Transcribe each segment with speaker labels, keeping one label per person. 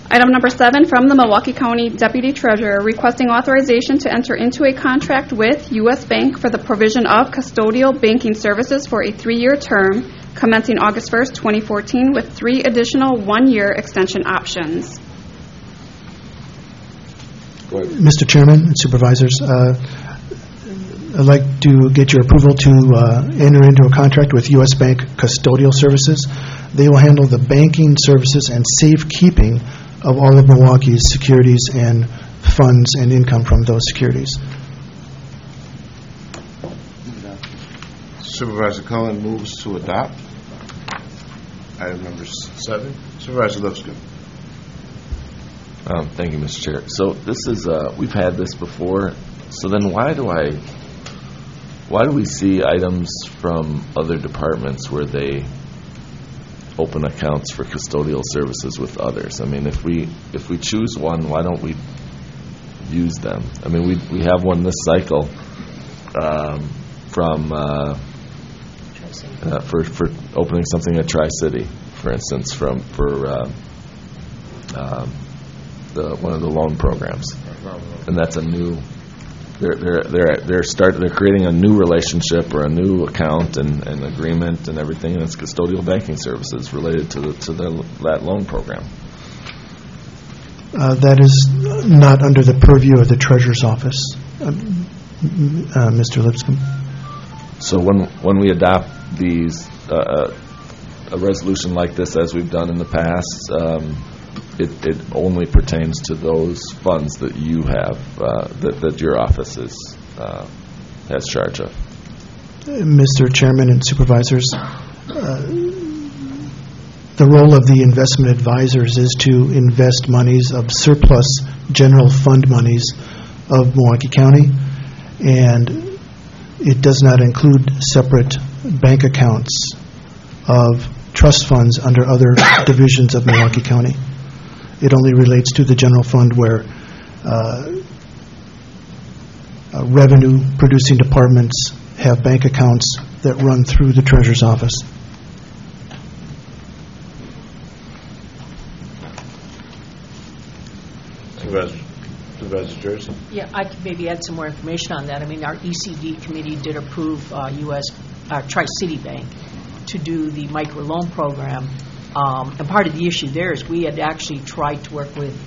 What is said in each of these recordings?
Speaker 1: Item number 7 from the Milwaukee County Deputy Treasurer requesting authorization to enter into a contract with U.S. Bank for the provision of custodial banking services for a 3-year term commencing August 1st, 2014 with 3 additional 1-year extension options.
Speaker 2: Mr. Chairman and Supervisors, I'd like to get your approval to enter into a contract with U.S. Bank Custodial Services. They will handle the banking services and safekeeping of all of Milwaukee's securities and funds and income from those securities.
Speaker 3: Supervisor Cullen moves to adopt. Item number 7. Supervisor Lipscomb.
Speaker 4: Thank you, Mr. Chair. So this is we've had this before. So then why do we see items from other departments where they open accounts for custodial services with others? I mean, if we choose one, why don't we use them? I mean, we have one this cycle from for opening something at Tri-City, for instance, for one of the loan programs, and that's a new. They're creating a new relationship or a new account and agreement and everything, and it's custodial banking services related to that loan program.
Speaker 2: That is not under the purview of the Treasurer's Office, Mr. Lipscomb.
Speaker 4: So when we adopt these a resolution like this, as we've done in the past, it only pertains to those funds that you have, that your office has charge of.
Speaker 2: Mr. Chairman and Supervisors, the role of the investment advisors is to invest monies of surplus general fund monies of Milwaukee County, and it does not include separate bank accounts of trust funds under other divisions of Milwaukee County. It only relates to the general fund where revenue-producing departments have bank accounts that run through the Treasurer's Office.
Speaker 3: Supervisor Jersey.
Speaker 5: Yeah, I could maybe add some more information on that. I mean, our ECD committee did approve Tri-City Bank to do the microloan program. And part of the issue there is we had actually tried to work with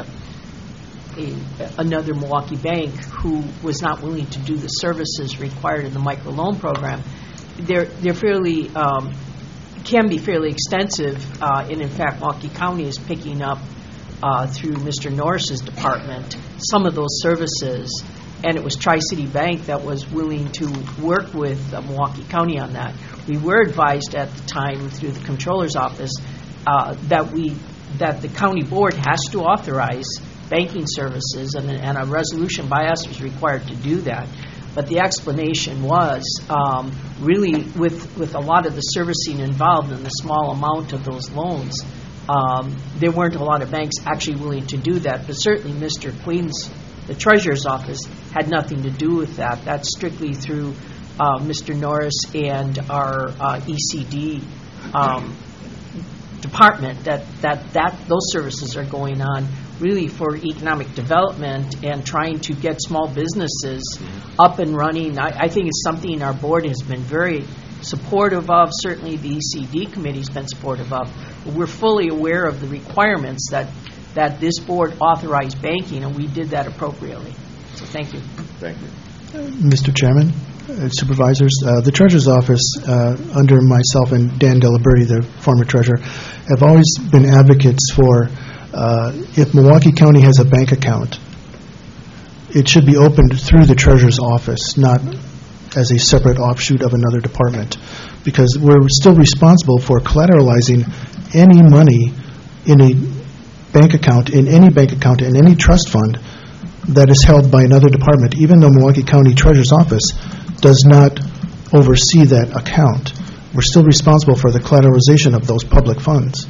Speaker 5: another Milwaukee bank who was not willing to do the services required in the microloan program. They're fairly can be fairly extensive, and in fact, Milwaukee County is picking up through Mr. Norris's department some of those services. And it was Tri-City Bank that was willing to work with Milwaukee County on that. We were advised at the time through the Comptroller's Office that the county board has to authorize banking services, and a resolution by us was required to do that. But the explanation was really with a lot of the servicing involved and the small amount of those loans, there weren't a lot of banks actually willing to do that. But certainly Mr. Queen's, the Treasurer's Office, had nothing to do with that. That's strictly through Mr. Norris and our ECD department that those services are going on really for economic development and trying to get small businesses up and running. I think it's something our board has been very supportive of. Certainly the ECD committee has been supportive of. We're fully aware of the requirements that this board authorized banking, and we did that appropriately. So thank you.
Speaker 3: Thank you.
Speaker 2: Mr. Chairman, Supervisors, the Treasurer's Office, under myself and Dan Delaberti, the former Treasurer, have always been advocates for if Milwaukee County has a bank account, it should be opened through the Treasurer's Office, not as a separate offshoot of another department, because we're still responsible for collateralizing any money in a bank account, in any trust fund that is held by another department, even though Milwaukee County Treasurer's Office does not oversee that account. We're still responsible for the collateralization of those public funds.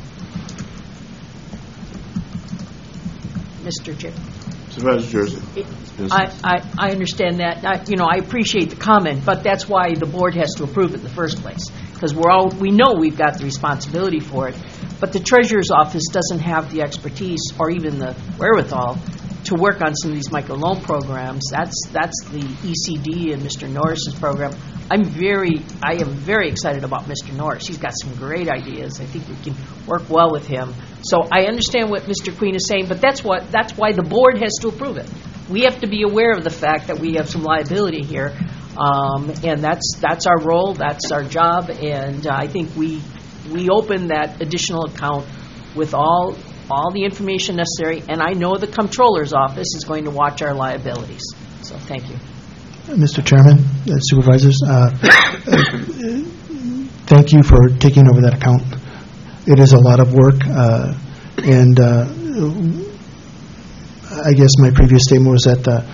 Speaker 5: Mr. Chair.
Speaker 3: Supervisor Jersey.
Speaker 5: I understand that. I appreciate the comment, but that's why the board has to approve it in the first place. because we know we've got the responsibility for it, but the treasurer's office doesn't have the expertise or even the wherewithal to work on some of these microloan programs. That's the ECD and Mr. Norris's program. I am very excited about Mr. Norris. He's got some great ideas. I think we can work well with him. So I understand what Mr. Queen is saying, but that's why the board has to approve it. We have to be aware of the fact that we have some liability here, and that's our role, that's our job, and I think we open that additional account with all the information necessary, and I know the comptroller's office is going to watch our liabilities. So thank you.
Speaker 2: Mr. Chairman, supervisors, thank you for taking over that account. It is a lot of work, and I guess my previous statement was that the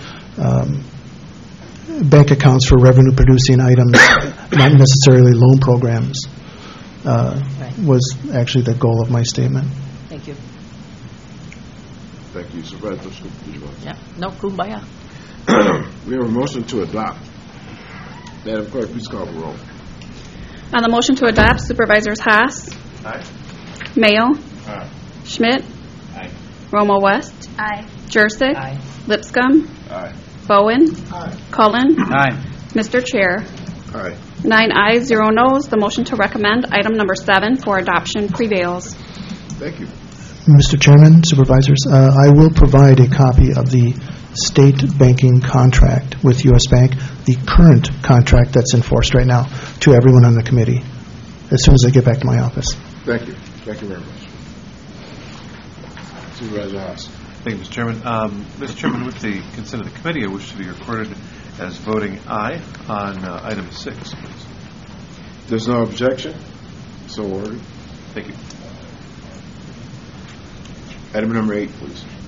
Speaker 2: bank accounts for revenue-producing items, not necessarily loan programs, was actually the goal of my statement.
Speaker 5: Thank you.
Speaker 3: Thank you, Supervisor. Did you want to-
Speaker 5: Yeah. No, kumbaya.
Speaker 3: We have a motion to adopt. Madam Clerk, please call the roll.
Speaker 1: On the motion to adopt, Supervisors Haas.
Speaker 3: Aye.
Speaker 1: Mayo.
Speaker 3: Aye.
Speaker 1: Schmidt.
Speaker 3: Aye.
Speaker 1: Romo West.
Speaker 6: Aye.
Speaker 1: Jurassic.
Speaker 5: Aye.
Speaker 1: Lipscomb.
Speaker 3: Aye.
Speaker 1: Bowen.
Speaker 3: Aye.
Speaker 1: Cullen.
Speaker 7: Aye.
Speaker 1: Mr. Chair.
Speaker 3: Aye.
Speaker 1: 9 ayes, 0 noes. The motion to recommend item number 7 for adoption prevails.
Speaker 3: Thank you.
Speaker 2: Mr. Chairman, supervisors, I will provide a copy of the state banking contract with U.S. Bank, the current contract that's enforced right now, to everyone on the committee as soon as I get back to my office.
Speaker 3: Thank you. Thank you very much. Supervisor Haas.
Speaker 7: Thank you, Mr. Chairman. Mr. Chairman, with the consent of the committee, I wish to be recorded as voting aye on item 6, please.
Speaker 3: There's no objection? So ordered.
Speaker 7: Thank you.
Speaker 3: Item number 8, please.